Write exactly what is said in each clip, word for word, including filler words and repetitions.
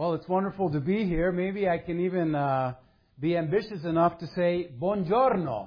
Well, it's wonderful to be here. Maybe I can even uh, be ambitious enough to say buongiorno.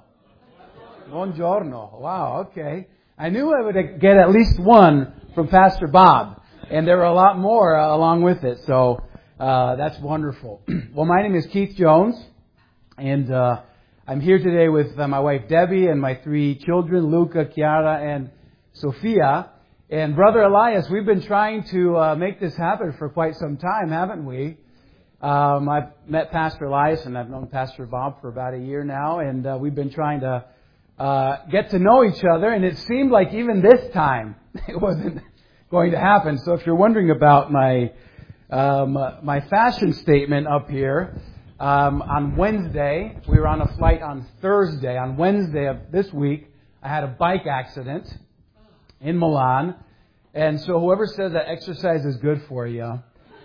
Buongiorno. Wow, okay. I knew I would get at least one from Pastor Bob, and there were a lot more uh, along with it, so uh, that's wonderful. Well, my name is Keith Jones, and uh, I'm here today with uh, my wife Debbie and my three children, Luca, Chiara, and Sophia. And Brother Elias, we've been trying to uh, make this happen for quite some time, haven't we? Um, I've met Pastor Elias and I've known Pastor Bob for about a year now, and uh, we've been trying to uh, get to know each other, and it seemed like even this time it wasn't going to happen. So if you're wondering about my um, my fashion statement up here, um, on Wednesday, we were on a flight on Thursday. On Wednesday of this week, I had a bike accident in Milan. And so whoever says that exercise is good for you,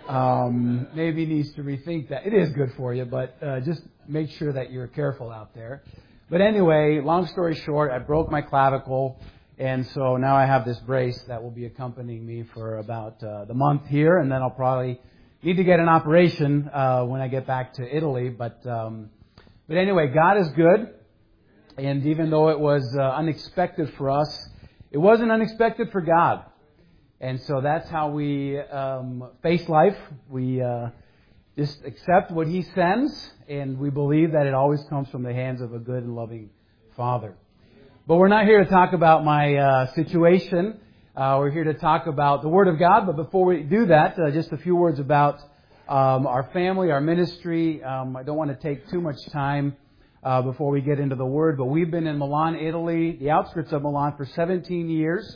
um, maybe needs to rethink that. It is good for you, but uh, just make sure that you're careful out there. But anyway, long story short, I broke my clavicle, and so now I have this brace that will be accompanying me for about uh, the month here, and then I'll probably need to get an operation uh, when I get back to Italy. But um, but anyway, God is good, and even though it was uh, unexpected for us, it wasn't unexpected for God. And so that's how we um, face life. We uh, just accept what He sends, and we believe that it always comes from the hands of a good and loving Father. But we're not here to talk about my uh, situation. Uh, we're here to talk about the Word of God. But before we do that, uh, just a few words about um, our family, our ministry. Um, I don't want to take too much time uh, before we get into the Word. But we've been in Milan, Italy, the outskirts of Milan, for seventeen years.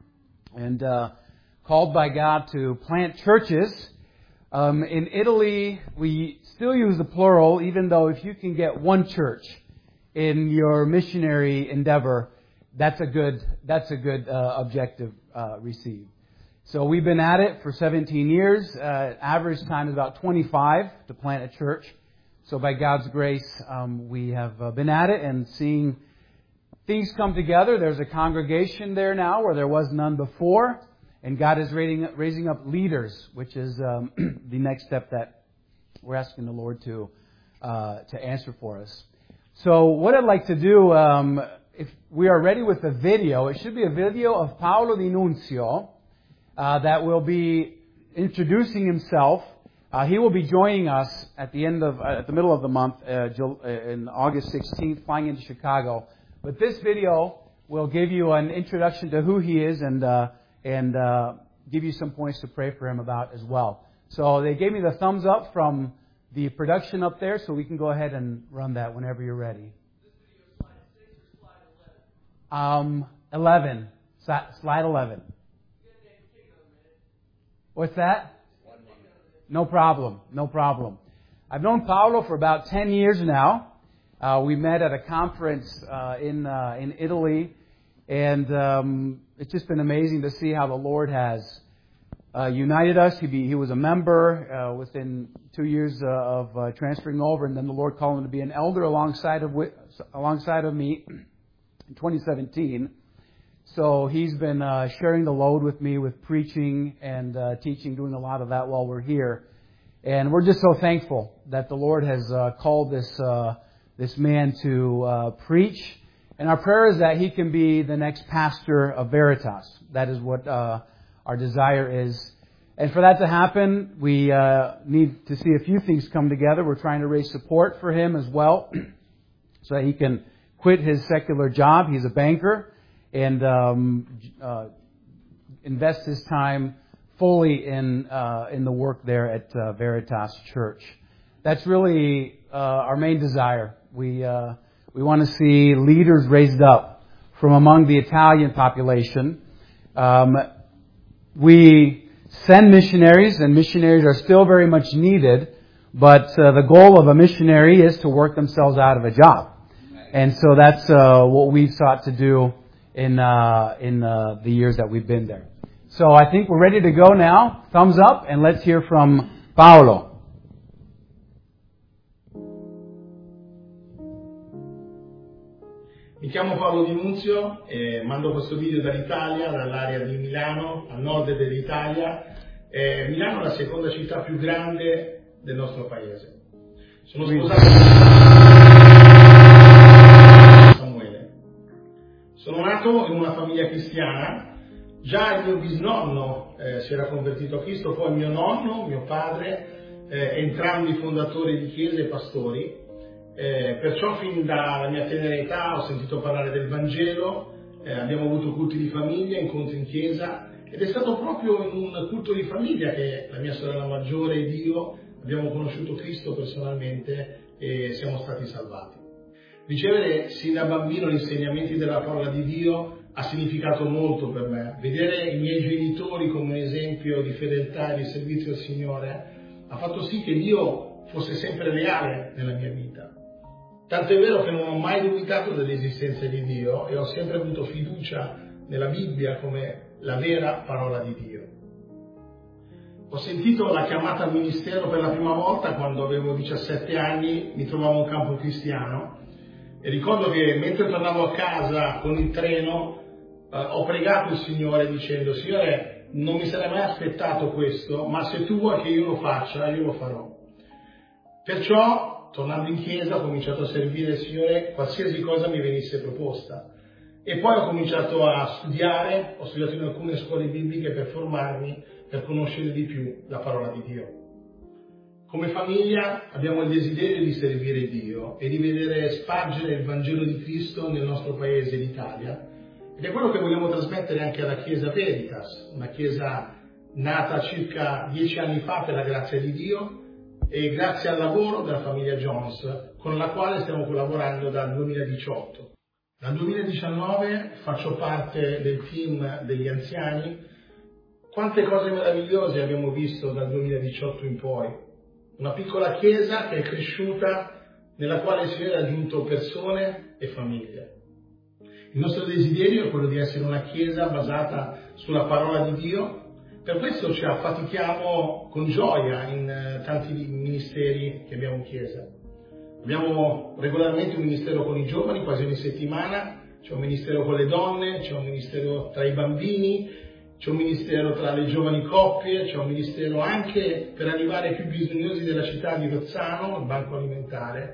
And uh called by God to plant churches. Um, in Italy, we still use the plural, even though if you can get one church in your missionary endeavor, that's a good that's a good uh, objective uh, received. So we've been at it for seventeen years. Uh, average time is about twenty-five to plant a church. So by God's grace, um, we have uh, been at it and seeing things come together. There's a congregation there now where there was none before. And God is raising, raising up leaders, which is um, the next step that we're asking the Lord to uh, to answer for us. So what I'd like to do, um, if we are ready with the video, it should be a video of Paolo Di Nunzio uh, that will be introducing himself. Uh, he will be joining us at the end of, uh, at the middle of the month, uh, in August sixteenth, flying into Chicago. But this video will give you an introduction to who he is and uh, and uh, give you some points to pray for him about as well. So they gave me the thumbs up from the production up there, so we can go ahead and run that whenever you're ready. This video is slide six or slide eleven? Um, eleven. Slide eleven. What's that? No problem. No problem. I've known Paolo for about ten years now. Uh, we met at a conference uh, in uh, in Italy. And um, it's just been amazing to see how the Lord has uh, united us. He, be, he was a member uh, within two years uh, of uh, transferring over, and then the Lord called him to be an elder alongside of alongside of me in twenty seventeen. So he's been uh, sharing the load with me with preaching and uh, teaching, doing a lot of that while we're here. And we're just so thankful that the Lord has uh, called this uh, this man to uh, preach. And our prayer is that he can be the next pastor of Veritas. That is what uh, our desire is. And for that to happen, we uh, need to see a few things come together. We're trying to raise support for him as well so that he can quit his secular job. He's a banker and um, uh, invest his time fully in uh, in the work there at uh, Veritas Church. That's really uh, our main desire. We... Uh, We want to see leaders raised up from among the Italian population. Um, we send missionaries, and missionaries are still very much needed, but uh, the goal of a missionary is to work themselves out of a job. And so that's uh, what we've sought to do in uh, in uh, the years that we've been there. So I think we're ready to go now. Thumbs up, and let's hear from Paolo. Mi chiamo Paolo Di Nunzio e mando questo video dall'Italia, dall'area di Milano, al nord dell'Italia, Eh, Milano è la seconda città più grande del nostro paese. Sono sposato con Samuele. Sono nato in una famiglia cristiana. Già il mio bisnonno eh, si era convertito a Cristo, poi mio nonno, mio padre, eh, entrambi fondatori di chiese e pastori. Eh, perciò fin dalla mia tenera età ho sentito parlare del Vangelo, eh, abbiamo avuto culti di famiglia, incontri in chiesa, ed è stato proprio in un culto di famiglia che la mia sorella maggiore ed io abbiamo conosciuto Cristo personalmente e siamo stati salvati. Ricevere sin da bambino gli insegnamenti della parola di Dio ha significato molto per me. Vedere i miei genitori come un esempio di fedeltà e di servizio al Signore ha fatto sì che Dio fosse sempre leale nella mia vita. Tanto è vero che non ho mai dubitato dell'esistenza di Dio e ho sempre avuto fiducia nella Bibbia come la vera parola di Dio. Ho sentito la chiamata al ministero per la prima volta quando avevo diciassette anni, mi trovavo in un campo cristiano e ricordo che mentre tornavo a casa con il treno eh, ho pregato il Signore dicendo: Signore, non mi sarei mai aspettato questo, ma se tu vuoi che io lo faccia, io lo farò. Perciò, tornando in chiesa, ho cominciato a servire il Signore qualsiasi cosa mi venisse proposta. E poi ho cominciato a studiare, ho studiato in alcune scuole bibliche per formarmi, per conoscere di più la parola di Dio. Come famiglia abbiamo il desiderio di servire Dio e di vedere spargere il Vangelo di Cristo nel nostro paese, l'Italia, ed è quello che vogliamo trasmettere anche alla Chiesa Veritas, una chiesa nata circa dieci anni fa per la grazia di Dio e grazie al lavoro della famiglia Jones, con la quale stiamo collaborando dal duemiladiciotto. Dal duemiladiciannove faccio parte del team degli anziani. Quante cose meravigliose abbiamo visto dal duemiladiciotto in poi. Una piccola chiesa che è cresciuta, nella quale si è aggiunto persone e famiglie. Il nostro desiderio è quello di essere una chiesa basata sulla parola di Dio. Per questo ci affatichiamo con gioia in tanti ministeri che abbiamo in chiesa. Abbiamo regolarmente un ministero con i giovani, quasi ogni settimana, c'è un ministero con le donne, c'è un ministero tra i bambini, c'è un ministero tra le giovani coppie, c'è un ministero anche per arrivare ai più bisognosi della città di Rozzano, il banco alimentare.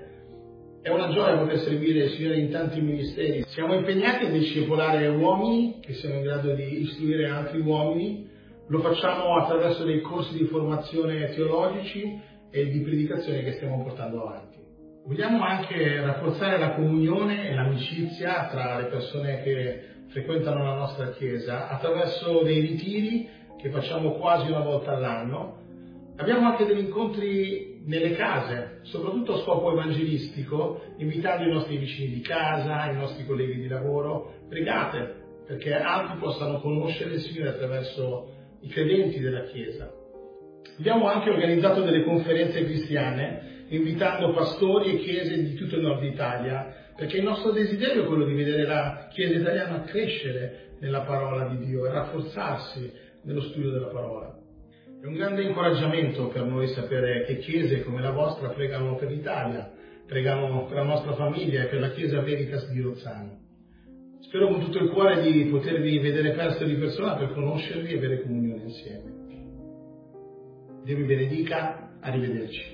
È una gioia poter servire il Signore in tanti ministeri. Siamo impegnati a discepolare uomini che siano in grado di istruire altri uomini. Lo facciamo attraverso dei corsi di formazione teologici e di predicazione che stiamo portando avanti. Vogliamo anche rafforzare la comunione e l'amicizia tra le persone che frequentano la nostra chiesa attraverso dei ritiri che facciamo quasi una volta all'anno. Abbiamo anche degli incontri nelle case, soprattutto a scopo evangelistico, invitando i nostri vicini di casa, i nostri colleghi di lavoro. Pregate perché altri possano conoscere il Signore attraverso i credenti della Chiesa. Abbiamo anche organizzato delle conferenze cristiane invitando pastori e chiese di tutto il nord Italia, perché il nostro desiderio è quello di vedere la Chiesa italiana crescere nella parola di Dio e rafforzarsi nello studio della parola. È un grande incoraggiamento per noi sapere che chiese come la vostra pregano per l'Italia, pregano per la nostra famiglia e per la Chiesa Veritas di Rozzano. Spero con tutto il cuore di potervi vedere presto di persona per conoscervi e avere comunione insieme. Dio vi benedica, arrivederci.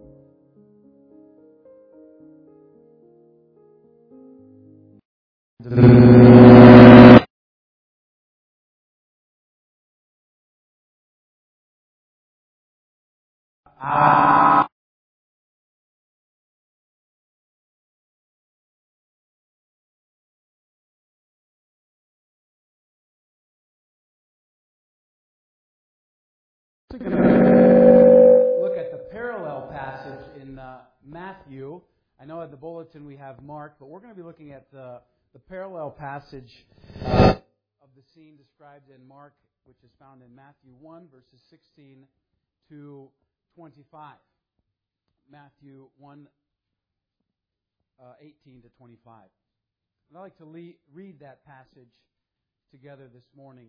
Ah. We're going to look at the parallel passage in uh, Matthew. I know at the bulletin we have Mark, but we're going to be looking at the, the parallel passage uh, of the scene described in Mark, which is found in Matthew one, verses sixteen to twenty-five. Matthew one, uh, eighteen to twenty-five. And I'd like to le- read that passage together this morning.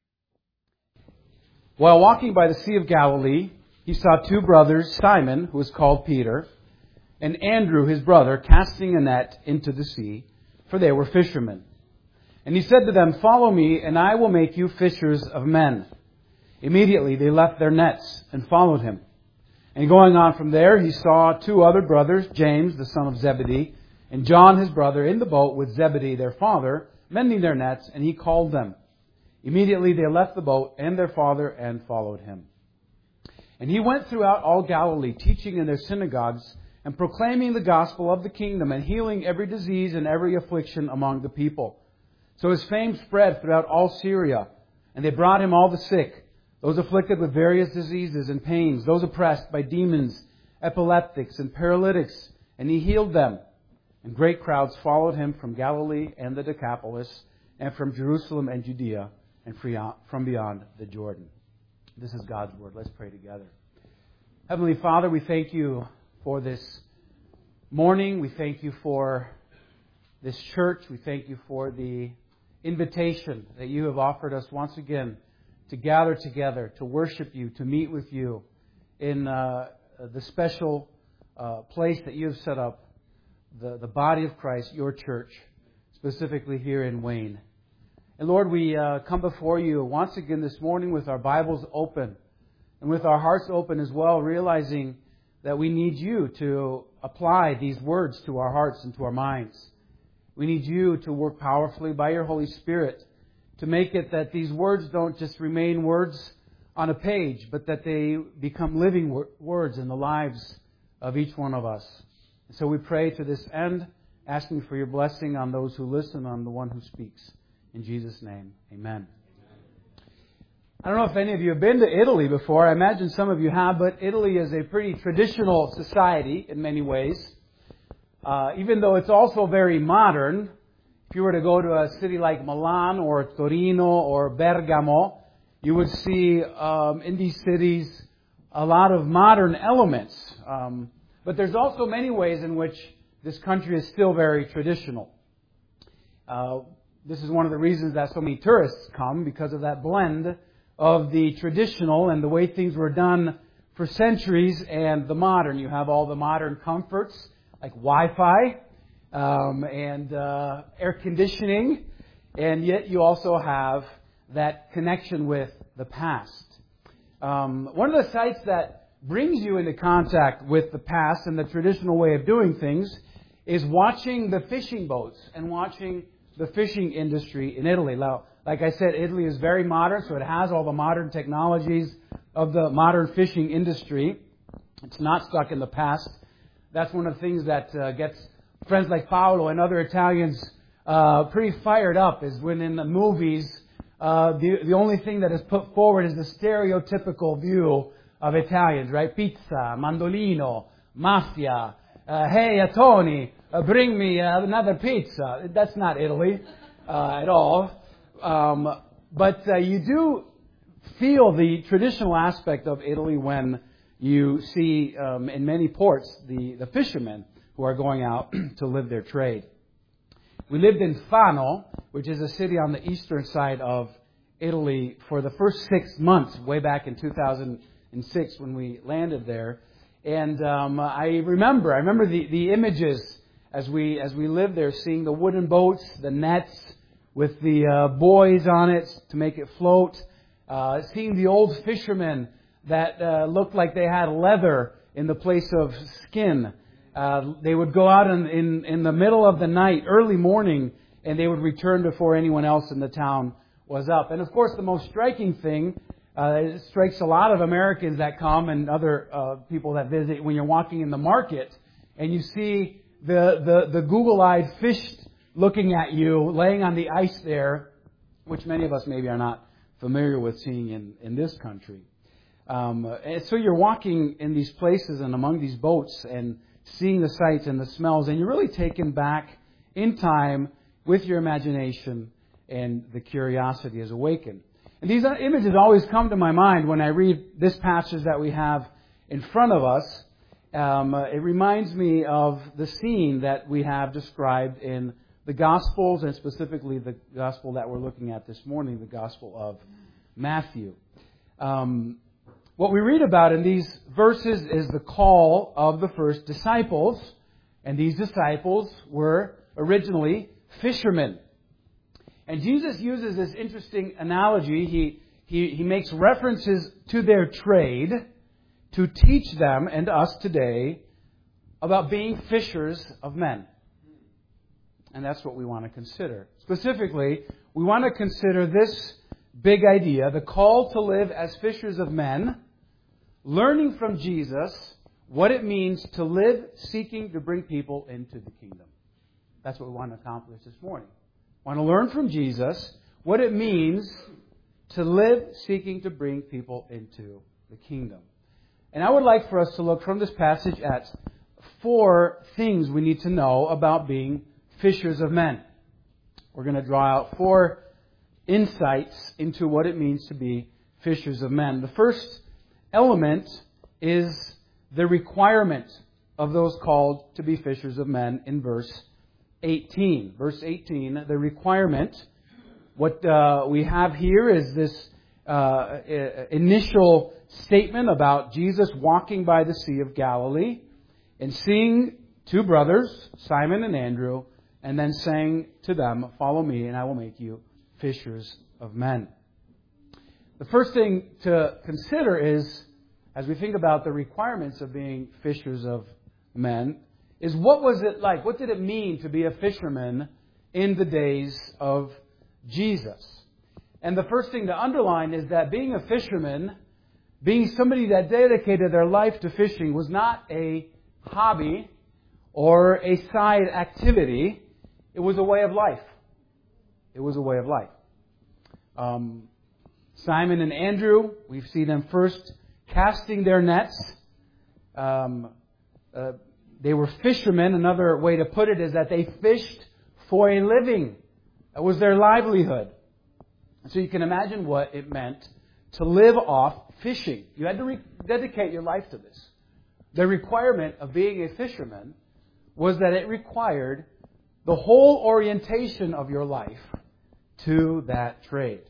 While walking by the Sea of Galilee, he saw two brothers, Simon, who was called Peter, and Andrew, his brother, casting a net into the sea, for they were fishermen. And he said to them, "Follow me, and I will make you fishers of men." Immediately they left their nets and followed him. And going on from there, he saw two other brothers, James, the son of Zebedee, and John, his brother, in the boat with Zebedee, their father, mending their nets, and he called them. Immediately they left the boat and their father and followed him. And he went throughout all Galilee, teaching in their synagogues and proclaiming the gospel of the kingdom and healing every disease and every affliction among the people. So his fame spread throughout all Syria, and they brought him all the sick, those afflicted with various diseases and pains, those oppressed by demons, epileptics and paralytics, and he healed them. And great crowds followed him from Galilee and the Decapolis, and from Jerusalem and Judea, and from beyond the Jordan. This is God's Word. Let's pray together. Heavenly Father, we thank you for this morning. We thank you for this church. We thank you for the invitation that you have offered us once again to gather together, to worship you, to meet with you in uh, the special uh, place that you have set up, the, the body of Christ, your church, specifically here in Wayne. And Lord, we uh, come before you once again this morning with our Bibles open and with our hearts open as well, realizing that we need you to apply these words to our hearts and to our minds. We need you to work powerfully by your Holy Spirit to make it that these words don't just remain words on a page, but that they become living wor- words in the lives of each one of us. And so we pray to this end, asking for your blessing on those who listen, on the one who speaks. In Jesus' name, amen. I don't know if any of you have been to Italy before. I imagine some of you have, but Italy is a pretty traditional society in many ways. Uh, even though it's also very modern, if you were to go to a city like Milan or Torino or Bergamo, you would see um, in these cities a lot of modern elements. Um, but there's also many ways in which this country is still very traditional. Uh, this is one of the reasons that so many tourists come, because of that blend of the traditional and the way things were done for centuries and the modern. You have all the modern comforts like Wi-Fi um, and uh, air conditioning, and yet you also have that connection with the past. Um, one of the sites that brings you into contact with the past and the traditional way of doing things is watching the fishing boats and watching the fishing industry in Italy. Now, like I said, Italy is very modern, so it has all the modern technologies of the modern fishing industry. It's not stuck in the past. That's one of the things that uh, gets friends like Paolo and other Italians uh, pretty fired up, is when in the movies, uh, the, the only thing that is put forward is the stereotypical view of Italians, right? Pizza, mandolino, mafia, uh, hey, Tony, uh, bring me uh, another pizza. That's not Italy uh, at all. Um, but uh, you do feel the traditional aspect of Italy when you see um, in many ports the, the fishermen who are going out to live their trade. We lived in Fano, which is a city on the eastern side of Italy, for the first six months, way back in two thousand six when we landed there. And um, I remember, I remember the, the images as we as we lived there, seeing the wooden boats, the nets with the uh, buoys on it to make it float, uh, seeing the old fishermen that uh, looked like they had leather in the place of skin. Uh, they would go out in, in, in the middle of the night, early morning, and they would return before anyone else in the town was up. And of course, the most striking thing, uh, it strikes a lot of Americans that come and other uh, people that visit, when you're walking in the market and you see the, the, the Google-eyed fish looking at you, laying on the ice there, which many of us maybe are not familiar with seeing in, in this country. Um, and so you're walking in these places and among these boats and seeing the sights and the smells, and you're really taken back in time with your imagination, and the curiosity is awakened. And these images always come to my mind when I read this passage that we have in front of us. Um, it reminds me of the scene that we have described in the Gospels, and specifically the Gospel that we're looking at this morning, the Gospel of Matthew. Um, What we read about in these verses is the call of the first disciples. And these disciples were originally fishermen. And Jesus uses this interesting analogy. He he, he makes references to their trade to teach them and us today about being fishers of men. And that's what we want to consider. Specifically, we want to consider this big idea, the call to live as fishers of men, learning from Jesus what it means to live seeking to bring people into the kingdom. That's what we want to accomplish this morning. We want to learn from Jesus what it means to live seeking to bring people into the kingdom. And I would like for us to look from this passage at four things we need to know about being fishers of men. We're going to draw out four insights into what it means to be fishers of men. The first element is the requirement of those called to be fishers of men in verse eighteen. Verse eighteen, the requirement. What uh, we have here is this uh, initial statement about Jesus walking by the Sea of Galilee and seeing two brothers, Simon and Andrew, and then saying to them, "Follow me, and I will make you fishers of men." The first thing to consider is, as we think about the requirements of being fishers of men, is what was it like? What did it mean to be a fisherman in the days of Jesus? And the first thing to underline is that being a fisherman, being somebody that dedicated their life to fishing, was not a hobby or a side activity. It was a way of life. It was a way of life. Um, Simon and Andrew, we see them first casting their nets. Um, uh, they were fishermen. Another way to put it is that they fished for a living. That was their livelihood. So you can imagine what it meant to live off fishing. You had to re- dedicate your life to this. The requirement of being a fisherman was that it required the whole orientation of your life to that trade.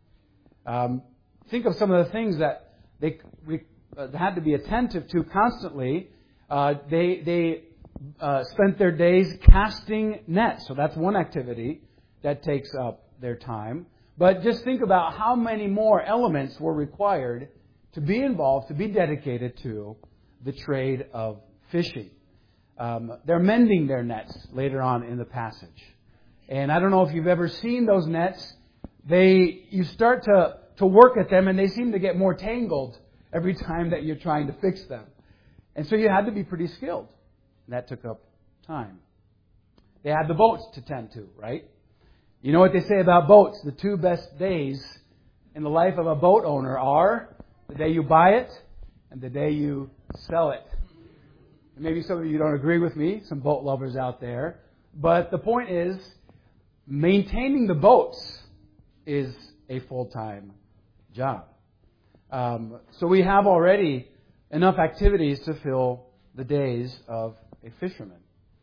Um, think of some of the things that they re- uh, had to be attentive to constantly. Uh, they they uh, spent their days casting nets. So that's one activity that takes up their time. But just think about how many more elements were required to be involved, to be dedicated to the trade of fishing. Um, they're mending their nets later on in the passage. And I don't know if you've ever seen those nets. They you start to, to work at them and they seem to get more tangled every time that you're trying to fix them. And so you had to be pretty skilled. And that took up time. They had the boats to tend to, right? You know what they say about boats? The two best days in the life of a boat owner are the day you buy it and the day you sell it. And maybe some of you don't agree with me, some boat lovers out there. But the point is, maintaining the boats is a full-time job. Um, so we have already enough activities to fill the days of a fisherman.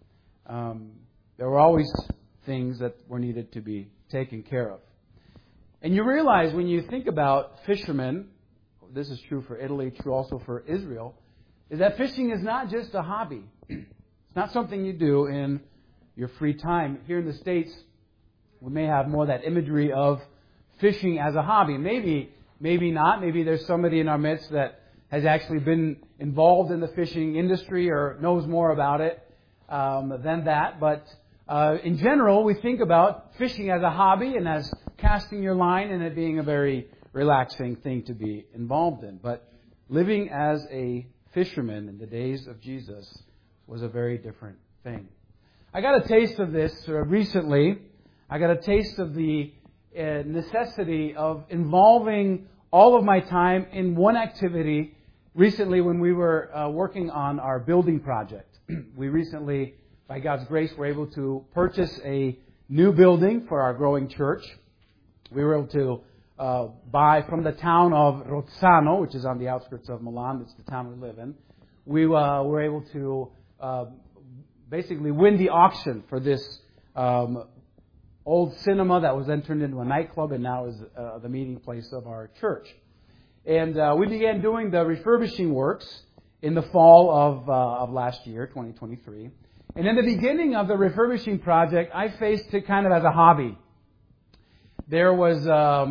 Um, there were always things that were needed to be taken care of. And you realize when you think about fishermen, this is true for Italy, true also for Israel, is that fishing is not just a hobby. It's not something you do in your free time. Here in the States, we may have more that imagery of fishing as a hobby. Maybe, maybe not. Maybe there's somebody in our midst that has actually been involved in the fishing industry or knows more about it um, than that. But uh, in general, we think about fishing as a hobby and as casting your line and it being a very relaxing thing to be involved in. But living as a fisherman in the days of Jesus was a very different thing. I got a taste of this uh, recently. I got a taste of the uh, necessity of involving all of my time in one activity recently when we were uh, working on our building project. We recently, by God's grace, were able to purchase a new building for our growing church. We were able to uh, buy from the town of Rozzano, which is on the outskirts of Milan. It's the town we live in. We uh, were able to uh, basically win the auction for this um, old cinema that was then turned into a nightclub and now is uh, the meeting place of our church. And uh, we began doing the refurbishing works in the fall of, uh, of last year, twenty twenty-three. And in the beginning of the refurbishing project, I faced it kind of as a hobby. There was um,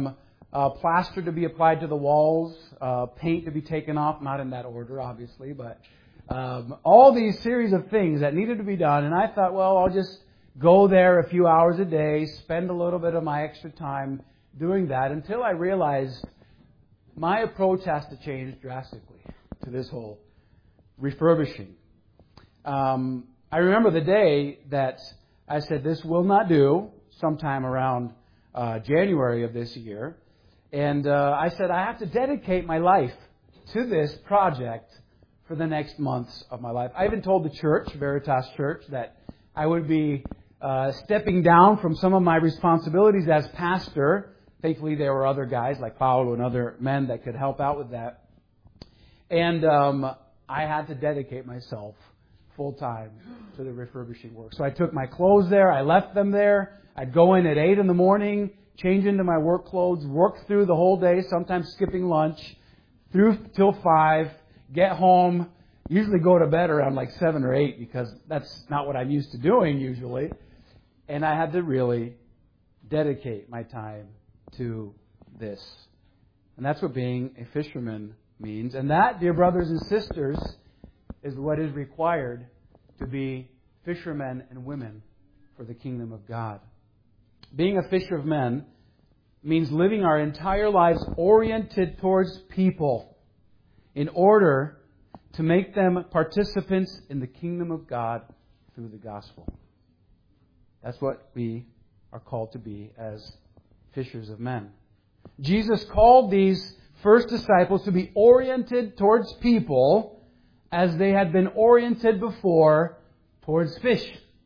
uh, plaster to be applied to the walls, uh, paint to be taken off, not in that order, obviously, but um, all these series of things that needed to be done. And I thought, well, I'll just go there a few hours a day, spend a little bit of my extra time doing that, until I realized my approach has to change drastically to this whole refurbishing. Um, I remember the day that I said, this will not do, sometime around uh, January of this year. And uh, I said, I have to dedicate my life to this project for the next months of my life. I even told the church, Veritas Church, that I would be uh, stepping down from some of my responsibilities as pastor. Thankfully, there were other guys like Paulo and other men that could help out with that. And um, I had to dedicate myself full time to the refurbishing work. So I took my clothes there. I left them there. I'd go in at eight in the morning, change into my work clothes, work through the whole day, sometimes skipping lunch, through till five, get home, usually go to bed around like seven or eight because that's not what I'm used to doing usually. And I had to really dedicate my time to this. And that's what being a fisherman means. And that, dear brothers and sisters, is what is required to be fishermen and women for the kingdom of God. Being a fisher of men means living our entire lives oriented towards people in order to make them participants in the kingdom of God through the gospel. That's what we are called to be as fishers of men. Jesus called these first disciples to be oriented towards people as they had been oriented before towards fish.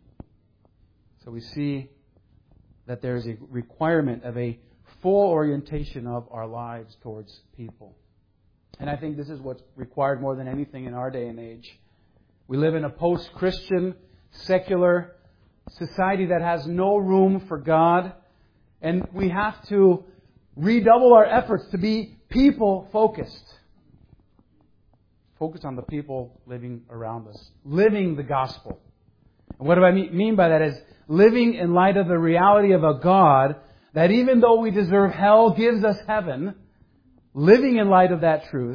So we see that there is a requirement of a full orientation of our lives towards people. And I think this is what's required more than anything in our day and age. We live in a post-Christian, secular society that has no room for God. And we have to redouble our efforts to be people-focused. Focus on the people living around us. Living the gospel. And what do I mean by that is living in light of the reality of a God that even though we deserve hell, gives us heaven. Living in light of that truth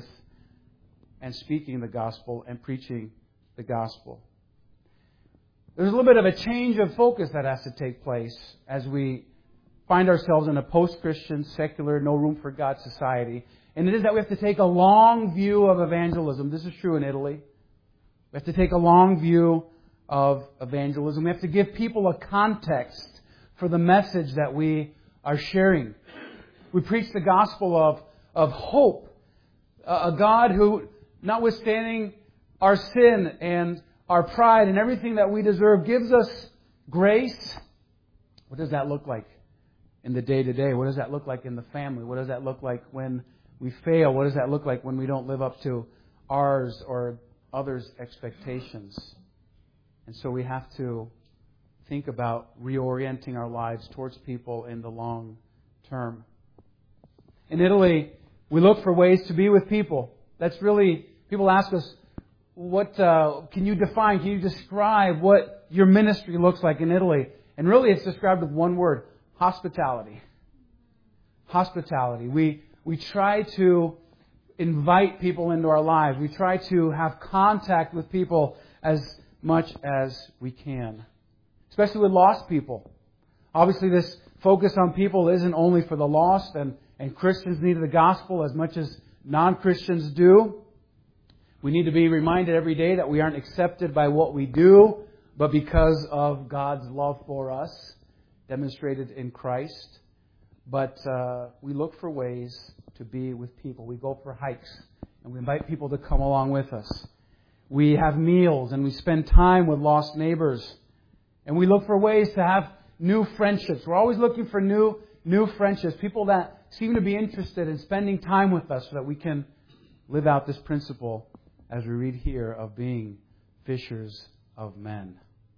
and speaking the gospel and preaching the gospel. There's a little bit of a change of focus that has to take place as we find ourselves in a post-Christian, secular, no room for God society. And it is that we have to take a long view of evangelism. This is true in Italy. We have to take a long view of evangelism. We have to give people a context for the message that we are sharing. We preach the gospel of, of hope. A God who, notwithstanding our sin and our pride and everything that we deserve, gives us grace. What does that look like in the day-to-day? What does that look like in the family? What does that look like when we fail? What does that look like when we don't live up to ours or others' expectations? And so we have to think about reorienting our lives towards people in the long term. In Italy, we look for ways to be with people. That's really, people ask us, what uh, can you define, can you describe what your ministry looks like in Italy? And really it's described with one word, hospitality. Hospitality. We we try to invite people into our lives. We try to have contact with people as much as we can. Especially with lost people. Obviously this focus on people isn't only for the lost, and, and Christians need the gospel as much as non-Christians do. We need to be reminded every day that we aren't accepted by what we do, but because of God's love for us, demonstrated in Christ. But uh, we look for ways to be with people. We go for hikes, and we invite people to come along with us. We have meals, and we spend time with lost neighbors. And we look for ways to have new friendships. We're always looking for new, new friendships, people that seem to be interested in spending time with us so that we can live out this principle, as we read here, of being fishers of men.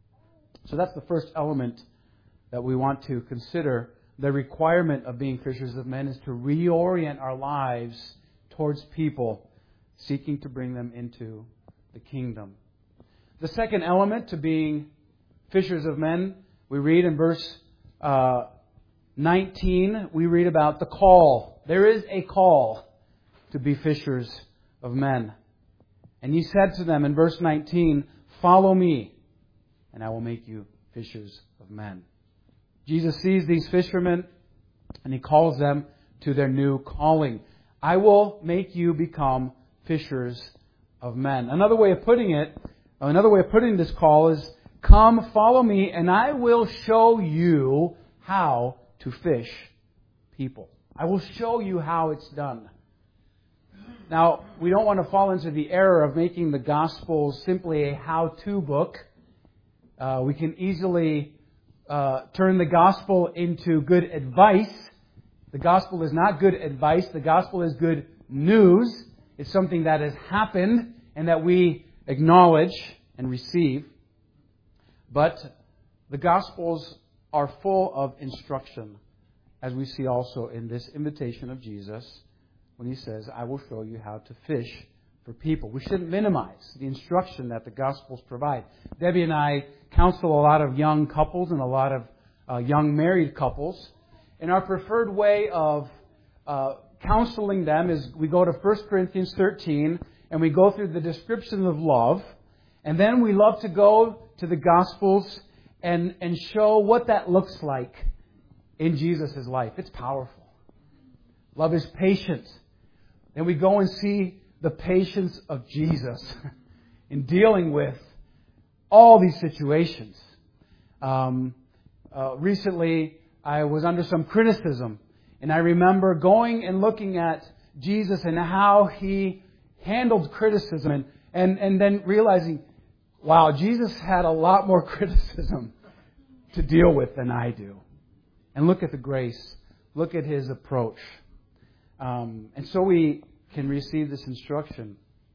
So that's the first element that we want to consider. The requirement of being fishers of men is to reorient our lives towards people, seeking to bring them into the kingdom. The second element to being fishers of men, we read in verse uh, nineteen, we read about the call There is a call to be fishers of men. And He said to them in verse nineteen, "Follow me, and I will make you fishers of men." Jesus sees these fishermen, and He calls them to their new calling. I will make you become fishers of men. Another way of putting it, another way of putting this call is, come, follow me, and I will show you how to fish people. I will show you how it's done. Now, we don't want to fall into the error of making the Gospels simply a how-to book. Uh, we can easily uh, turn the Gospel into good advice. The Gospel is not good advice. The Gospel is good news. It's something that has happened and that we acknowledge and receive. But the Gospels are full of instruction, as we see also in this invitation of Jesus when He says, I will show you how to fish for people. We shouldn't minimize the instruction that the Gospels provide. Debbie and I counsel a lot of young couples and a lot of uh, young married couples. And our preferred way of uh, counseling them is we go to First Corinthians thirteen and we go through the description of love. And then we love to go to the Gospels and, and show what that looks like in Jesus' life. It's powerful. Love is patient. Then we go and see the patience of Jesus in dealing with all these situations. Um, uh, recently, I was under some criticism, and I remember going and looking at Jesus and how He handled criticism, and, and, and then realizing, wow, Jesus had a lot more criticism to deal with than I do. And look at the grace. Look at His approach. Um, and so we can receive this instruction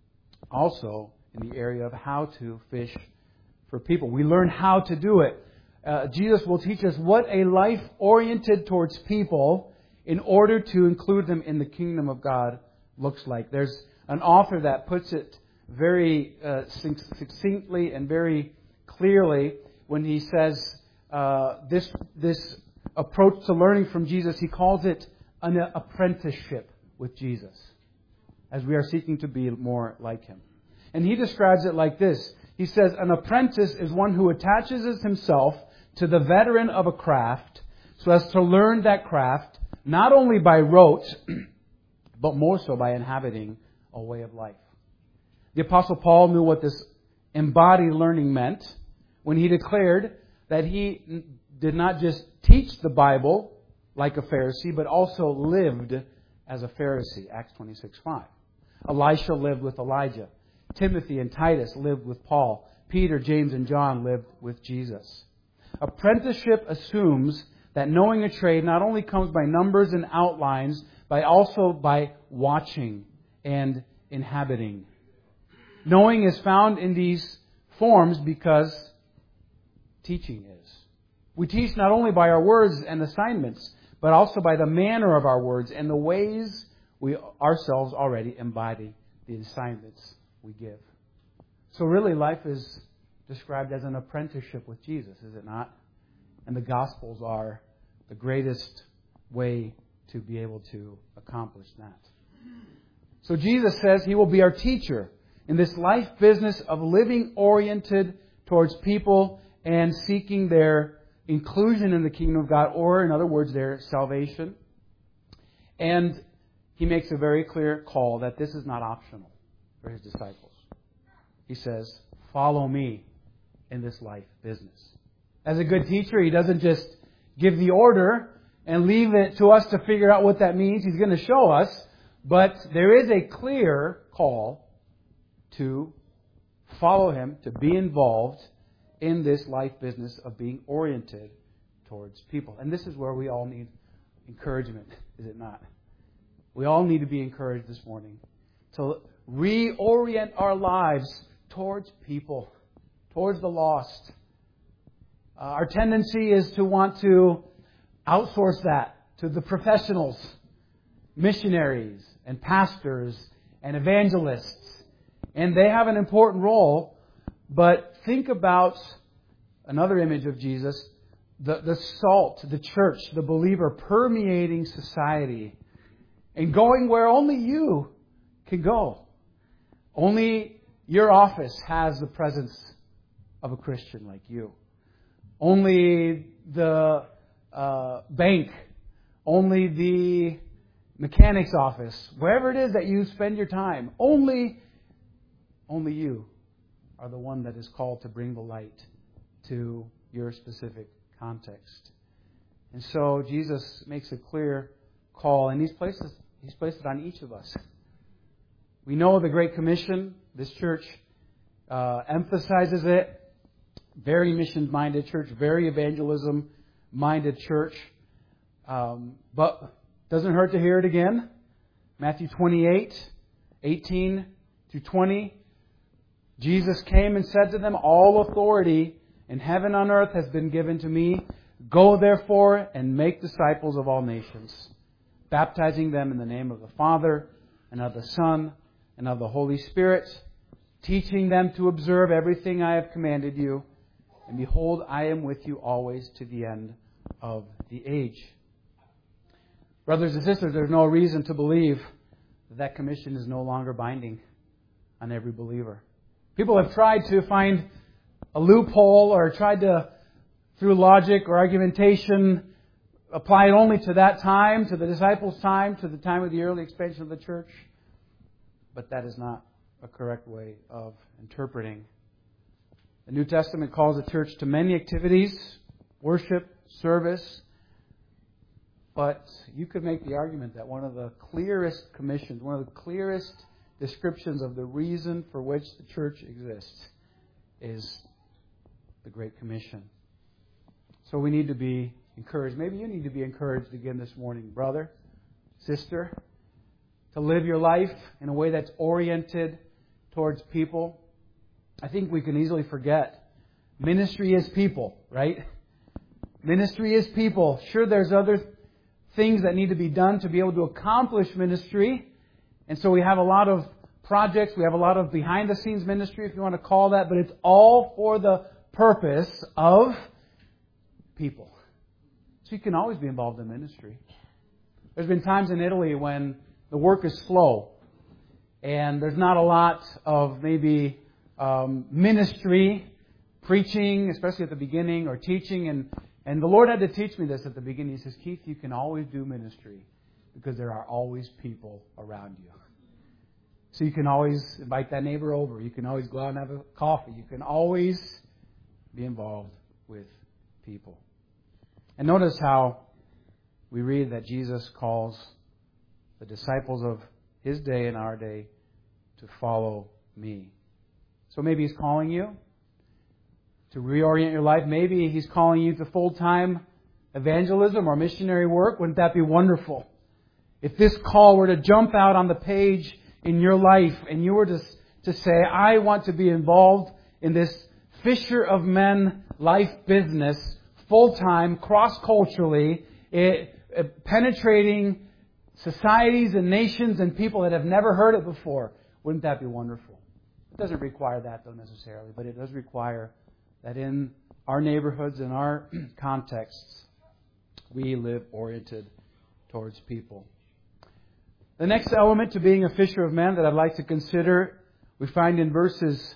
also in the area of how to fish for people. We learn how to do it. Uh, Jesus will teach us what a life oriented towards people in order to include them in the kingdom of God looks like. There's an author that puts it very uh, succinctly and very clearly when he says uh, this this approach to learning from Jesus. He calls it an apprenticeship with Jesus, as we are seeking to be more like Him. And he describes it like this. He says, an apprentice is one who attaches himself to the veteran of a craft so as to learn that craft not only by rote, but more so by inhabiting a way of life. The Apostle Paul knew what this embodied learning meant when he declared that he did not just teach the Bible like a Pharisee, but also lived as a Pharisee. Acts twenty-six five. Elisha lived with Elijah. Timothy and Titus lived with Paul. Peter, James, and John lived with Jesus. Apprenticeship assumes that knowing a trade not only comes by numbers and outlines, but also by watching and inhabiting. Knowing is found in these forms because teaching is. We teach not only by our words and assignments, but also by the manner of our words and the ways we ourselves already embody the assignments we give. So really, life is described as an apprenticeship with Jesus, is it not? And the Gospels are the greatest way to be able to accomplish that. So Jesus says He will be our teacher in this life business of living oriented towards people and seeking their inclusion in the kingdom of God, or in other words, their salvation. And He makes a very clear call that this is not optional for His disciples. He says, follow me in this life business. As a good teacher, He doesn't just give the order and leave it to us to figure out what that means. He's going to show us. But there is a clear call to follow Him, to be involved in this life business of being oriented towards people. And this is where we all need encouragement, is it not? We all need to be encouraged this morning to reorient our lives towards people, towards the lost. Uh, our tendency is to want to outsource that to the professionals, missionaries and pastors and evangelists. And they have an important role. But think about another image of Jesus, the, the salt, the church, the believer permeating society and going where only you can go. Only your office has the presence of a Christian like you. Only the uh, bank, only the mechanic's office, wherever it is that you spend your time, only, only you are the one that is called to bring the light to your specific context. And so Jesus makes a clear call, and He's placed, He's placed it on each of us. We know the Great Commission. This church uh, emphasizes it. Very mission-minded church, very evangelism-minded church. Um, but doesn't hurt to hear it again. Matthew twenty-eight, eighteen through twenty. Jesus came and said to them, "All authority in heaven and on earth has been given to me. Go therefore and make disciples of all nations, baptizing them in the name of the Father and of the Son and of the Holy Spirit, teaching them to observe everything I have commanded you. And behold, I am with you always to the end of the age." Brothers and sisters, there's no reason to believe that that commission is no longer binding on every believer. People have tried to find a loophole or tried to, through logic or argumentation, apply it only to that time, to the disciples' time, to the time of the early expansion of the church. But that is not a correct way of interpreting. The New Testament calls the church to many activities, worship, service. But you could make the argument that one of the clearest commissions, one of the clearest descriptions of the reason for which the church exists is the Great Commission. So we need to be encouraged. Maybe you need to be encouraged again this morning, brother, sister, to live your life in a way that's oriented towards people. I think we can easily forget ministry is people, right? Ministry is people. Sure, there's other things that need to be done to be able to accomplish ministry. And so we have a lot of projects. We have a lot of behind-the-scenes ministry, if you want to call that. But it's all for the purpose of people. So you can always be involved in ministry. There's been times in Italy when the work is slow. And there's not a lot of maybe um, ministry, preaching, especially at the beginning, or teaching. And And the Lord had to teach me this at the beginning. He says, "Keith, you can always do ministry because there are always people around you. So you can always invite that neighbor over. You can always go out and have a coffee. You can always be involved with people." And notice how we read that Jesus calls the disciples of His day and our day to follow me. So maybe He's calling you to reorient your life. Maybe He's calling you to full-time evangelism or missionary work. Wouldn't that be wonderful? If this call were to jump out on the page in your life and you were to, to say, "I want to be involved in this fisher of men life business full-time, cross-culturally, it, it, penetrating societies and nations and people that have never heard it before." Wouldn't that be wonderful? It doesn't require that, though, necessarily, but it does require that in our neighborhoods, in our contexts, we live oriented towards people. The next element to being a fisher of men that I'd like to consider, we find in verses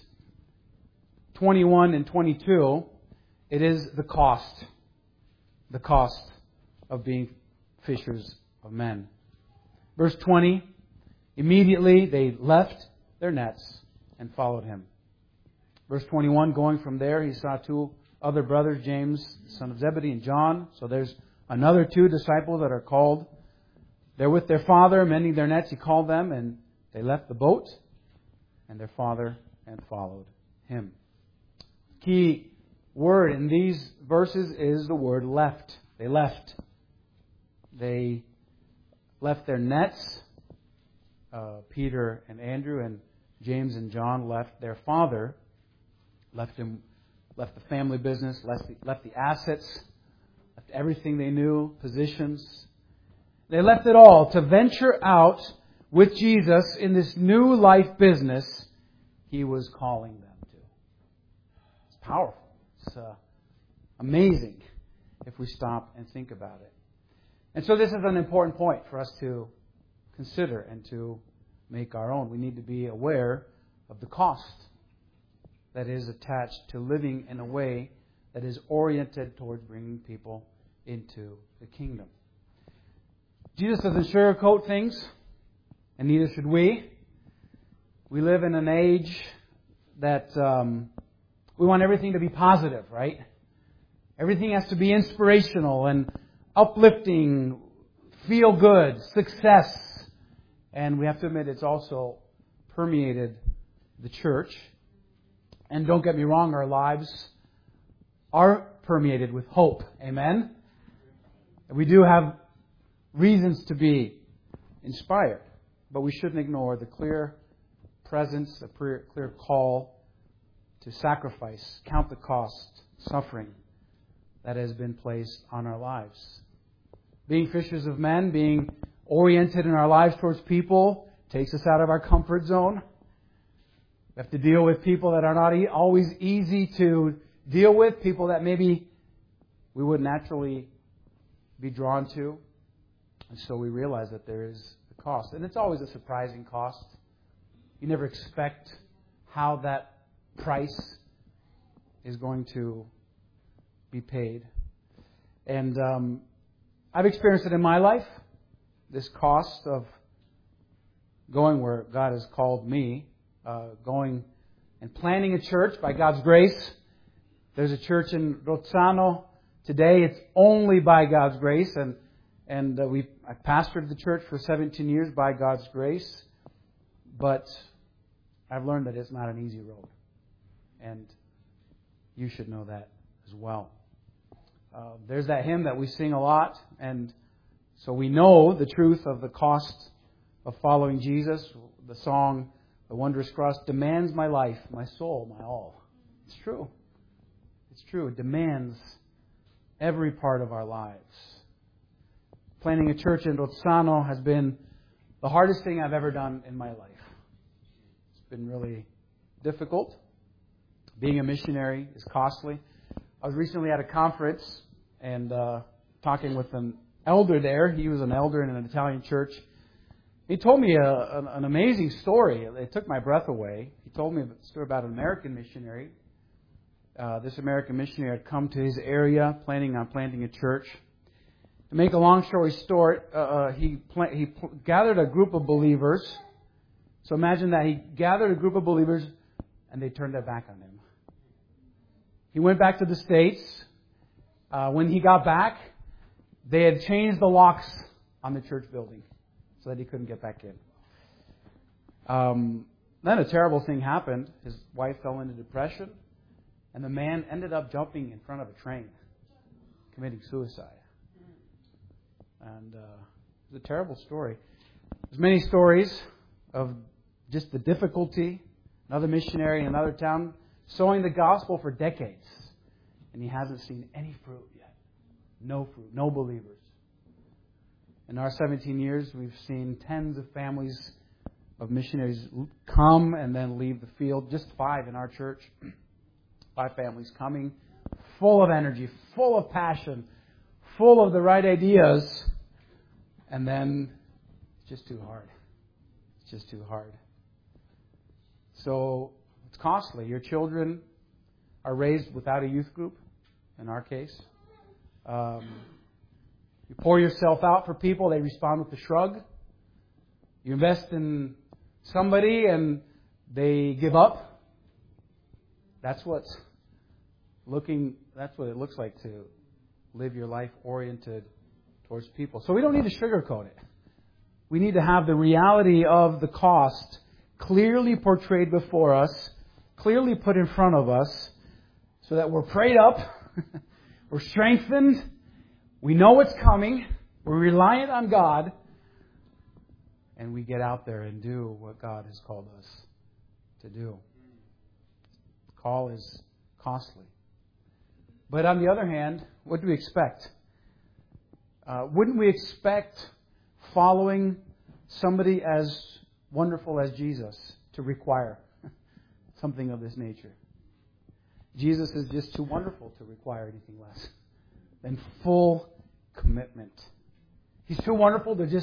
twenty-one and twenty-two. It is the cost. The cost of being fishers of men. Verse twenty, immediately they left their nets and followed Him. Verse twenty-one, going from there, He saw two other brothers, James, the son of Zebedee, and John. So there's another two disciples that are called. They're with their father, mending their nets. He called them, and they left the boat and their father and followed Him. Key word in these verses is the word left. They left. They left their nets. Uh, Peter and Andrew and James and John left their father. Left him, left the family business, left the, left the assets, left everything they knew, positions. They left it all to venture out with Jesus in this new life business He was calling them to. It's powerful. It's uh, amazing if we stop and think about it. And so this is an important point for us to consider and to make our own. We need to be aware of the cost that is attached to living in a way that is oriented towards bringing people into the kingdom. Jesus doesn't sugarcoat things, and neither should we. We live in an age that um, we want everything to be positive, right? Everything has to be inspirational and uplifting, feel good, success. And we have to admit it's also permeated the church. And don't get me wrong, our lives are permeated with hope. Amen? We do have reasons to be inspired. But we shouldn't ignore the clear presence, the clear call to sacrifice, count the cost, suffering that has been placed on our lives. Being fishers of men, being oriented in our lives towards people, takes us out of our comfort zone. We have to deal with people that are not e- always easy to deal with, people that maybe we would naturally be drawn to. And so we realize that there is a cost. And it's always a surprising cost. You never expect how that price is going to be paid. And um, I've experienced it in my life, this cost of going where God has called me, uh, going and planting a church by God's grace. There's a church in Rozzano today. It's only by God's grace, and and uh, we I pastored the church for seventeen years by God's grace. But I've learned that it's not an easy road, and you should know that as well. Uh, there's that hymn that we sing a lot, and so we know the truth of the cost of following Jesus. The song, "The Wondrous Cross," demands my life, my soul, my all. It's true. It's true. It demands every part of our lives. Planting a church in Rozzano has been the hardest thing I've ever done in my life. It's been really difficult. Being a missionary is costly. I was recently at a conference and uh, talking with an elder there. He was an elder in an Italian church. He told me a, an, an amazing story. It took my breath away. He told me a story about an American missionary. Uh, this American missionary had come to his area planning on planting a church. To make a long story short, uh, uh, he, pl- he pl- gathered a group of believers. So imagine that he gathered a group of believers and they turned their back on him. He went back to the States. Uh, when he got back, they had changed the locks on the church building so that he couldn't get back in. Um, then a terrible thing happened. His wife fell into depression, and the man ended up jumping in front of a train, committing suicide. And uh, it was a terrible story. There's many stories of just the difficulty. Another missionary in another town sowing the gospel for decades, and he hasn't seen any fruit yet. No fruit, no believers. In our seventeen years, we've seen tens of families of missionaries come and then leave the field. Just five in our church. Five families coming, full of energy, full of passion, full of the right ideas, and then it's just too hard. It's just too hard. So it's costly. Your children are raised without a youth group, in our case. Um, you pour yourself out for people, they respond with a shrug. You invest in somebody and they give up. That's what's looking. That's what it looks like to live your life oriented towards people. So we don't need to sugarcoat it. We need to have the reality of the cost clearly portrayed before us, clearly put in front of us, so that we're prayed up, we're strengthened, we know what's coming, we're reliant on God, and we get out there and do what God has called us to do. The call is costly. But on the other hand, what do we expect? Uh, wouldn't we expect following somebody as wonderful as Jesus to require something of this nature? Jesus is just too wonderful to require anything less than full commitment. He's too wonderful to just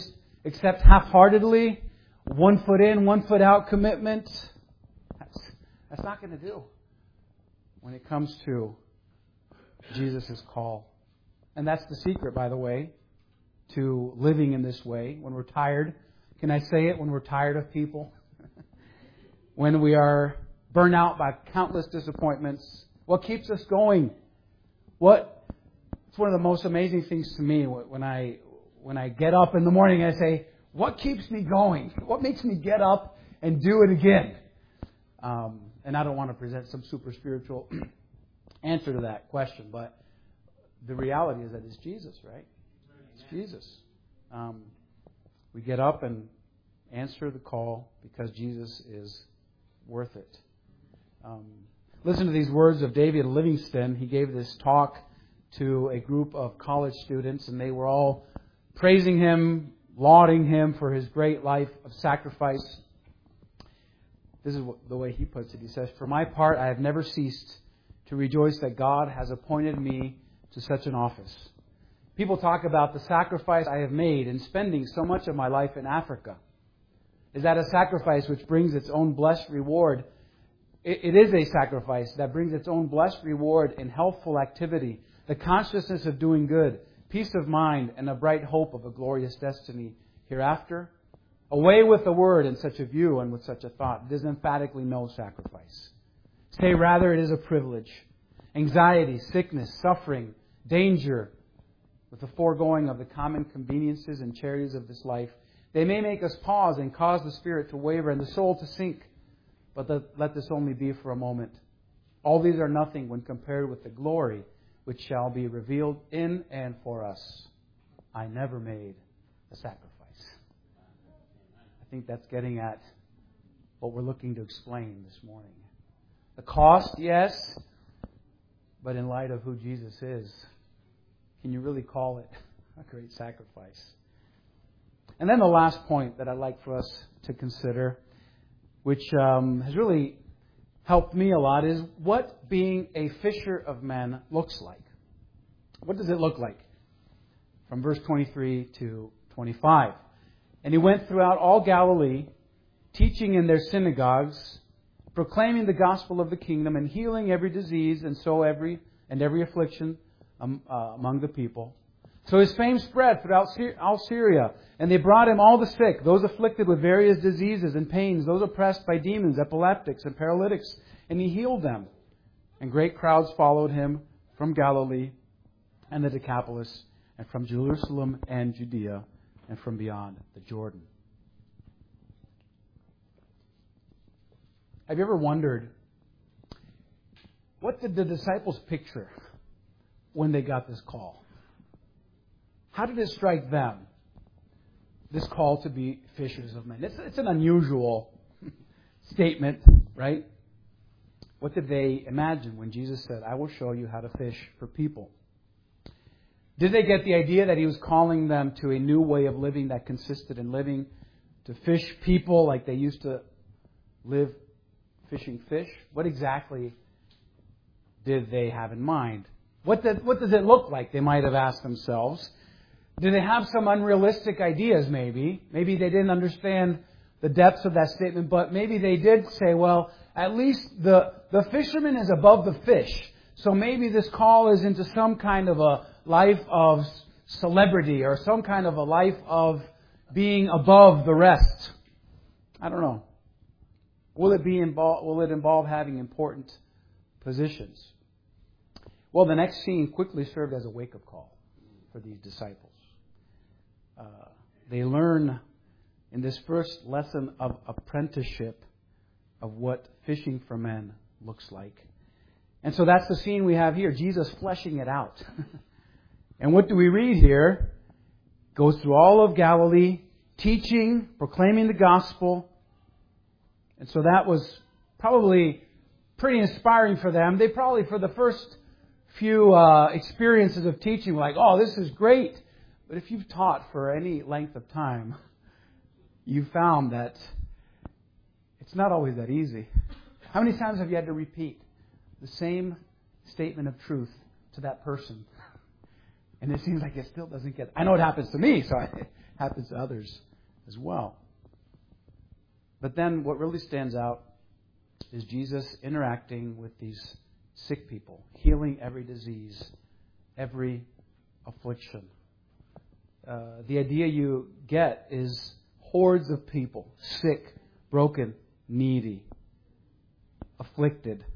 accept half-heartedly, one foot in, one foot out commitment. That's, that's not going to do when it comes to Jesus' call. And that's the secret, by the way, to living in this way. When we're tired, can I say it? When we're tired of people, when we are burned out by countless disappointments, what keeps us going? What? It's one of the most amazing things to me when I when I get up in the morning and I say, what keeps me going? What makes me get up and do it again? Um, and I don't want to present some super spiritual answer to that question, but the reality is that it's Jesus, right? It's Jesus. Um, we get up and answer the call because Jesus is worth it. Um, listen to these words of David Livingstone. He gave this talk to a group of college students, and they were all praising him, lauding him for his great life of sacrifice. This is the way he puts it. He says, "For my part, I have never ceased to rejoice that God has appointed me to such an office. People talk about the sacrifice I have made in spending so much of my life in Africa. Is that a sacrifice which brings its own blessed reward? It is a sacrifice that brings its own blessed reward in healthful activity, the consciousness of doing good, peace of mind, and a bright hope of a glorious destiny hereafter. Away with the word in such a view and with such a thought. It is emphatically no sacrifice. Say rather it is a privilege. Anxiety, sickness, suffering, danger, with the foregoing of the common conveniences and charities of this life, they may make us pause and cause the spirit to waver and the soul to sink. But the, let this only be for a moment. All these are nothing when compared with the glory which shall be revealed in and for us. I never made a sacrifice." I think that's getting at what we're looking to explain this morning. The cost, yes, but in light of who Jesus is, can you really call it a great sacrifice? And then the last point that I'd like for us to consider, which um, has really helped me a lot, is what being a fisher of men looks like. What does it look like? From verse twenty-three to twenty-five. "And he went throughout all Galilee, teaching in their synagogues, proclaiming the gospel of the kingdom, and healing every disease and so every and every affliction um, uh, among the people. So his fame spread throughout all Syria, and they brought him all the sick, those afflicted with various diseases and pains, those oppressed by demons, epileptics, and paralytics, and he healed them. And great crowds followed him from Galilee and the Decapolis, and from Jerusalem and Judea, and from beyond the Jordan." Have you ever wondered, what did the disciples picture when they got this call? How did it strike them, this call to be fishers of men? It's, it's an unusual statement, right? What did they imagine when Jesus said, "I will show you how to fish for people"? Did they get the idea that he was calling them to a new way of living that consisted in living to fish people like they used to live fishing fish? What exactly did they have in mind? What, did, what does it look like, they might have asked themselves. Did they have some unrealistic ideas maybe? Maybe they didn't understand the depths of that statement, but maybe they did say, well, at least the, the fisherman is above the fish. So maybe this call is into some kind of a life of celebrity or some kind of a life of being above the rest. I don't know. Will it be involve, will it involve having important positions? Well, the next scene quickly served as a wake-up call for these disciples. Uh, they learn in this first lesson of apprenticeship of what fishing for men looks like. And so that's the scene we have here, Jesus fleshing it out. And what do we read here? Goes through all of Galilee, teaching, proclaiming the gospel. And so that was probably pretty inspiring for them. They probably, for the first few uh, experiences of teaching, were like, oh, this is great. But if you've taught for any length of time, you found that it's not always that easy. How many times have you had to repeat the same statement of truth to that person? And it seems like it still doesn't get... I know it happens to me, so it happens to others as well. But then what really stands out is Jesus interacting with these sick people, healing every disease, every affliction. Uh, the idea you get is hordes of people, sick, broken, needy, afflicted.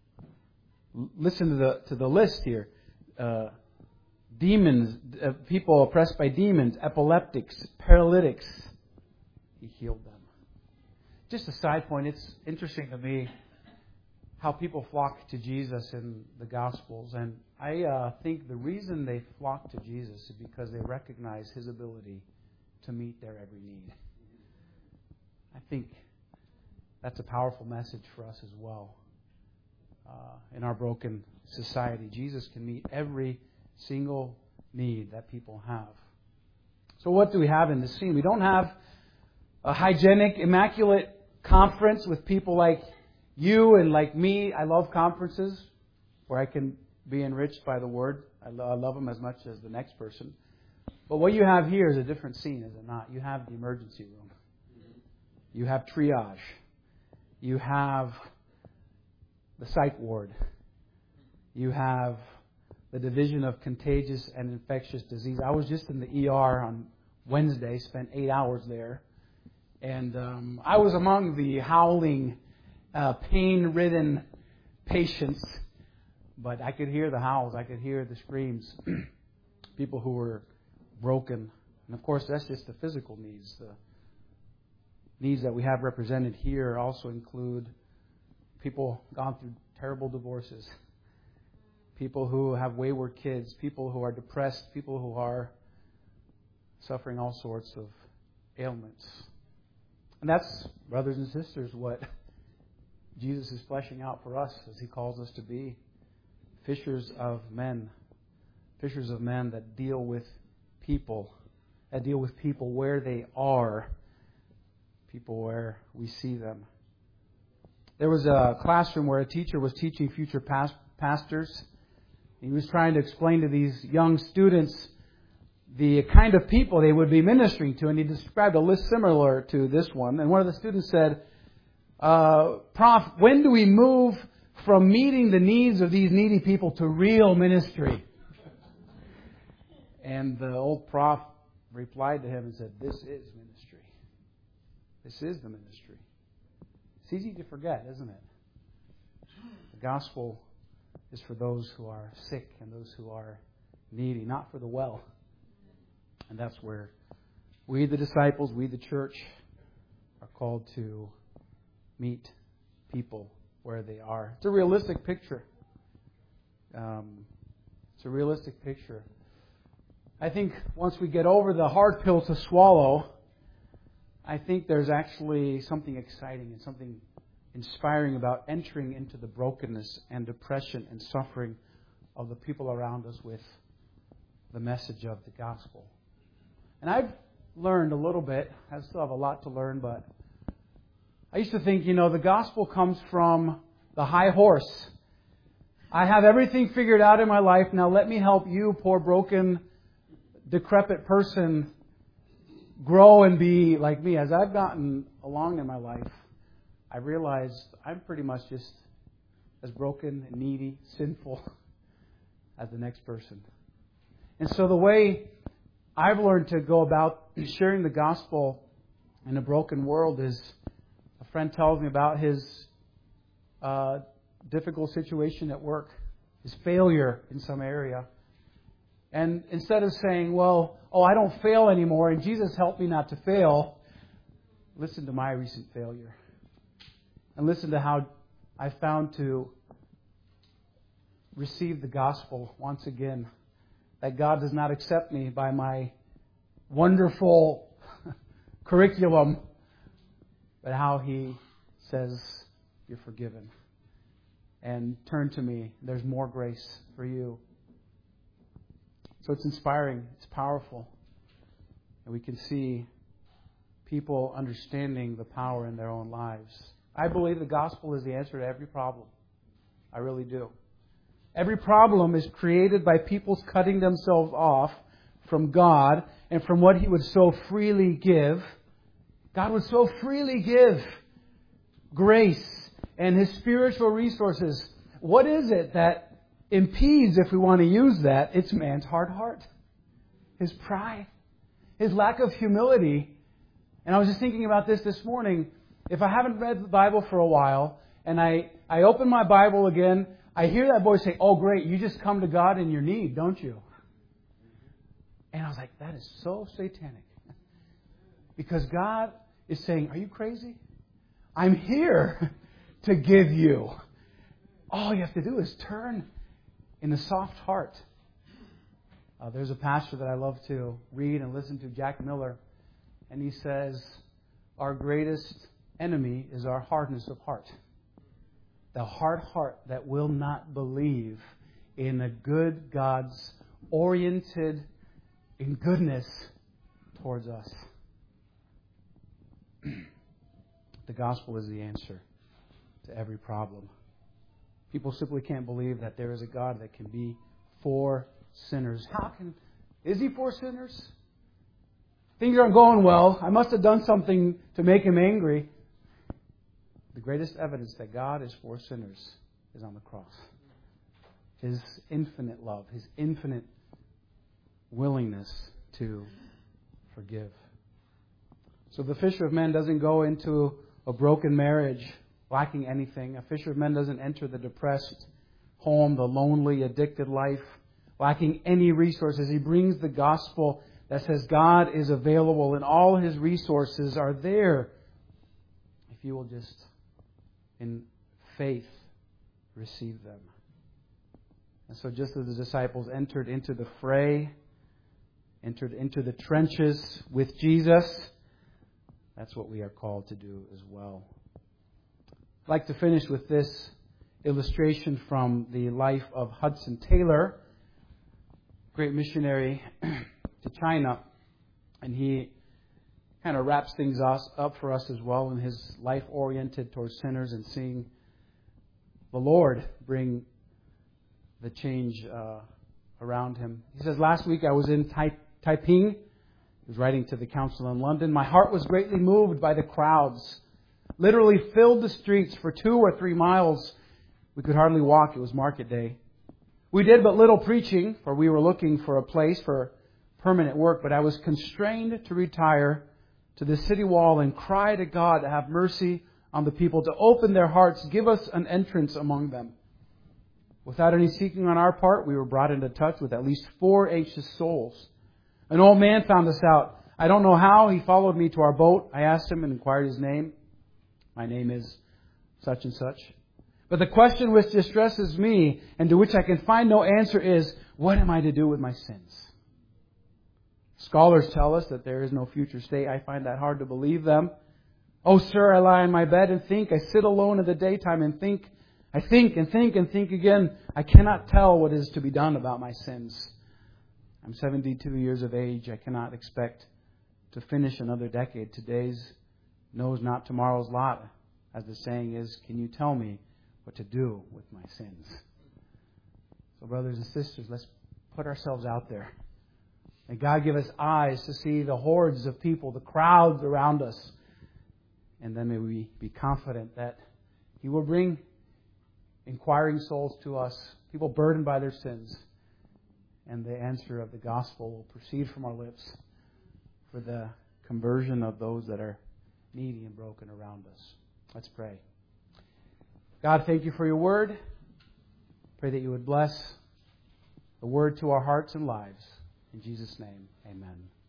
L- listen to the to the list here. Uh, demons, uh, people oppressed by demons, epileptics, paralytics. He healed them. Just a side point, it's interesting to me how people flock to Jesus in the Gospels. And I uh, think the reason they flock to Jesus is because they recognize His ability to meet their every need. I think that's a powerful message for us as well. Uh, in our broken society, Jesus can meet every single need that people have. So what do we have in this scene? We don't have a hygienic, immaculate conference with people like you and like me. I love conferences where I can be enriched by the Word. I, lo- I love them as much as the next person. But what you have here is a different scene, is it not? You have the emergency room. You have triage. You have the psych ward. You have the division of contagious and infectious disease. I was just in the E R on Wednesday, spent eight hours there. And um, I was among the howling, uh, pain-ridden patients. But I could hear the howls. I could hear the screams. People who were broken. And of course, that's just the physical needs. The needs that we have represented here also include people gone through terrible divorces. People who have wayward kids. People who are depressed. People who are suffering all sorts of ailments. And that's, brothers and sisters, what Jesus is fleshing out for us as He calls us to be fishers of men. Fishers of men that deal with people. That deal with people where they are. People where we see them. There was a classroom where a teacher was teaching future past- pastors. He was trying to explain to these young students the kind of people they would be ministering to, and he described a list similar to this one. And one of the students said, uh, Prof, when do we move from meeting the needs of these needy people to real ministry? And the old prof replied to him and said, this is ministry. This is the ministry. It's easy to forget, isn't it? The gospel is for those who are sick and those who are needy, not for the well. And that's where we, the disciples, we, the church, are called to meet people where they are. It's a realistic picture. Um, it's a realistic picture. I think once we get over the hard pill to swallow, I think there's actually something exciting and something inspiring about entering into the brokenness and depression and suffering of the people around us with the message of the gospel. And I've learned a little bit. I still have a lot to learn, but I used to think, you know, the gospel comes from the high horse. I have everything figured out in my life. Now let me help you, poor, broken, decrepit person, grow and be like me. As I've gotten along in my life, I realized I'm pretty much just as broken, needy, sinful as the next person. And so the way I've learned to go about sharing the gospel in a broken world is, a friend tells me about his uh, difficult situation at work, his failure in some area. And instead of saying, well, oh, I don't fail anymore and Jesus helped me not to fail, listen to my recent failure. And listen to how I found to receive the gospel once again. That God does not accept me by my wonderful curriculum, but how He says, you're forgiven. And turn to me. There's more grace for you. So it's inspiring. It's powerful. And we can see people understanding the power in their own lives. I believe the gospel is the answer to every problem. I really do. Every problem is created by people's cutting themselves off from God and from what He would so freely give God would so freely give grace and His spiritual resources. What is it that impedes, if we want to use that? It's man's hard heart. His pride. His lack of humility. And I was just thinking about this this morning. If I haven't read the Bible for a while, and I, I open my Bible again, I hear that voice say, oh great, you just come to God in your need, don't you? And I was like, that is so satanic. Because God is saying, are you crazy? I'm here to give you. All you have to do is turn in a soft heart. Uh, there's a pastor that I love to read and listen to, Jack Miller. And he says, our greatest enemy is our hardness of heart. The hard heart that will not believe in a good God's oriented in goodness towards us. The gospel is the answer to every problem. People simply can't believe that there is a God that can be for sinners. How can... Is He for sinners? Things aren't going well. I must have done something to make Him angry. The greatest evidence that God is for sinners is on the cross. His infinite love, His infinite willingness to forgive. So the fisher of men doesn't go into a broken marriage lacking anything. A fisher of men doesn't enter the depressed home, the lonely, addicted life, lacking any resources. He brings the gospel that says God is available and all His resources are there if you will just, in faith, receive them. And so just as the disciples entered into the fray, entered into the trenches with Jesus, that's what we are called to do as well. I'd like to finish with this illustration from the life of Hudson Taylor, great missionary to China. And he kind of wraps things up for us as well in his life oriented towards sinners and seeing the Lord bring the change uh, around him. He says, last week I was in Tai- Taiping. He was writing to the council in London. My heart was greatly moved by the crowds. Literally filled the streets for two or three miles. We could hardly walk. It was market day. We did but little preaching, for we were looking for a place for permanent work. But I was constrained to retire to the city wall and cry to God to have mercy on the people, to open their hearts, give us an entrance among them. Without any seeking on our part, we were brought into touch with at least four anxious souls. An old man found us out. I don't know how. He followed me to our boat. I asked him and inquired his name. My name is such and such. But the question which distresses me and to which I can find no answer is, what am I to do with my sins? Scholars tell us that there is no future state. I find that hard to believe them. Oh, sir, I lie in my bed and think. I sit alone in the daytime and think. I think and think and think again. I cannot tell what is to be done about my sins. I'm seventy-two years of age. I cannot expect to finish another decade. Today's knows not tomorrow's lot. As the saying is, can you tell me what to do with my sins? So brothers and sisters, let's put ourselves out there. May God give us eyes to see the hordes of people, the crowds around us. And then may we be confident that He will bring inquiring souls to us, people burdened by their sins. And the answer of the gospel will proceed from our lips for the conversion of those that are needy and broken around us. Let's pray. God, thank you for your word. Pray that you would bless the word to our hearts and lives. In Jesus' name, amen.